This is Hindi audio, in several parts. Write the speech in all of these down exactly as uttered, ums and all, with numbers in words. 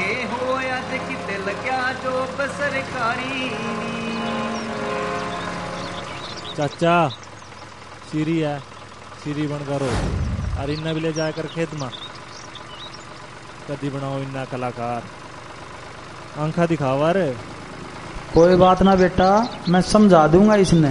हो अज किते लग्या जो सरकारी। चाचा सीरी है, सीरी बन करो और इन्ना भी ले जाकर खेत में कदी बनाओ इन्ना कलाकार आंखा दिखावा रे। कोई बात ना बेटा, मैं समझा दूंगा इसने।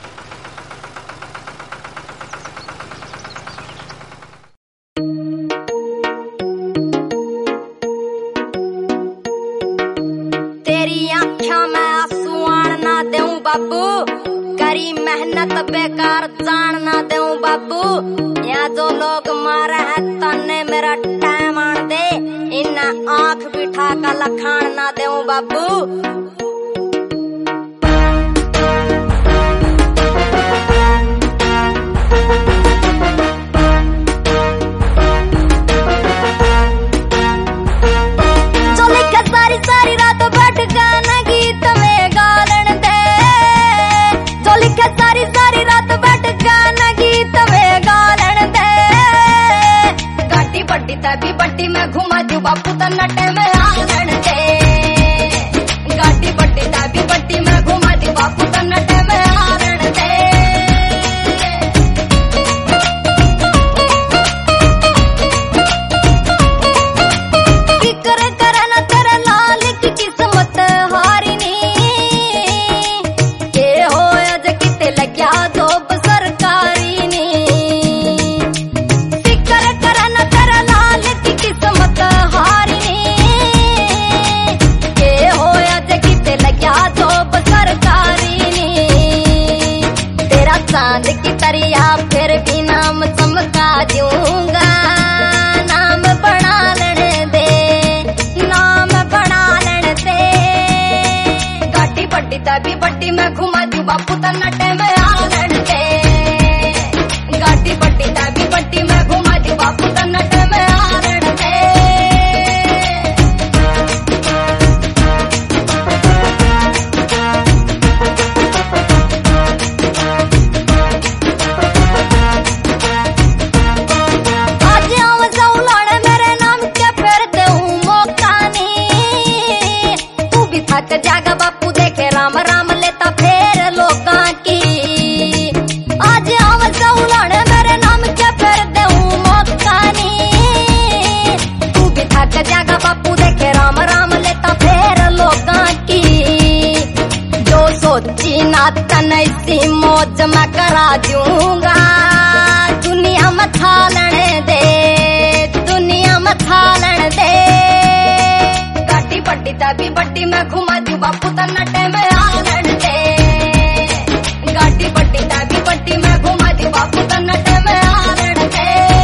तेरी आँखों में आंसू आन ना दूं बाबू, करी मेहनत बेकार जान ना दूं बाबू। यहाँ जो लोग मारे हैं तन्ने मेरा टाइम आन दे, इन्ना आँख बिठा का लखान ना दूं बाबू। सारी रात बैठ गाना गीत में गालन दे, जो लिखे सारी सारी रात बैठ गाना गीत में गालन दे। गाटी बड्डी तभी बड्डी में घुमा दू बापू तो नटे में आलन दे। गाटी बड्डी तभी बड्डी में घुमा दू बापू तो नटे में आलन दे। किकर करना तेरे लाल की किस्मत हारी नी, के हो अज किते लग्या जोब सरकारी नी। फिकर करना तेरे लाल की किस्मत हारी नी, के हो अज किते लग्या जोब सरकारी नी। तेरा चांद की तरिया फिर भी नाम चमका दूंगा, नाम बना लेने दे, नाम बना लेने दे। गाटी बड्डी तभी बड्डी में घुमा दू बापू तो नटे में आलन दे। गाटी बड्डी तभी बड्डी में घुमा दू बापू तो नटे में आलन दे। आज आव जौलाने मेरे नाम के फिर दूं मौका नी, तू भी थक जागा बापू देखे राम राम लेता फेर लोकां की। आज आव जौलाने मेरे नाम के फिर दूं मौका नी, तू भी थक जागा बापू देखे राम राम लेता फेर लोकां की। जो सोची ना तन ऐसी मौज मैं करा दूंगा, दुनिया में थालने दे, दुनिया में थालन दे। गाटी बड्डी तभी बड्डी में घुमा दू बापू तो नटे में आलन दे। गाटी बड्डी तभी बड्डी में घुमा दू बापू तो नटे में आलन दे।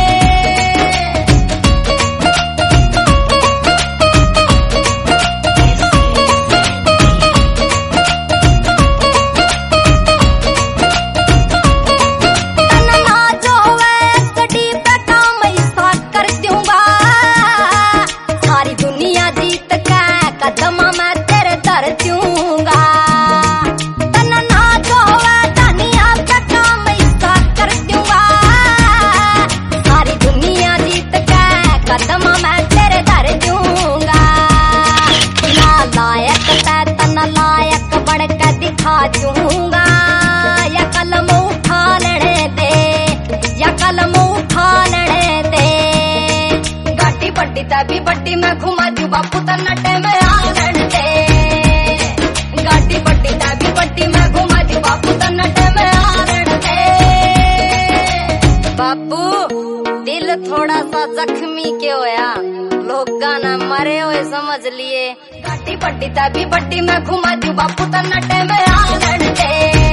तन्ना जो वेस्टी पे काम ऐसा कर दूंगा, सारी दुनिया जीत के कदम मैं तेरे दर दूंगा। तन्ना जो दुनिया पे काम ऐसा कर दूंगा, सारी दुनिया जीत के कदम मैं तेरे दर दूंगा। ना लायक तै तन लायक बढ़ के दिखा दूंगा, या कलम उठा लेने दे, या कलम उठा लेने दे। गाटी बड्डी तभी बड्डी में घुमा दू बापू तो नटे में आलन दे। गाटी बड्डी तभी बड्डी में घुमा दू बापू तो नटे में आलन दे। बापू दिल थोड़ा सा जख्मी के होया, लोग गाना मरे हुए समझ लिए। गाटी बड्डी तभी बड्डी में घुमा दू बापू तो नटे में आलन दे।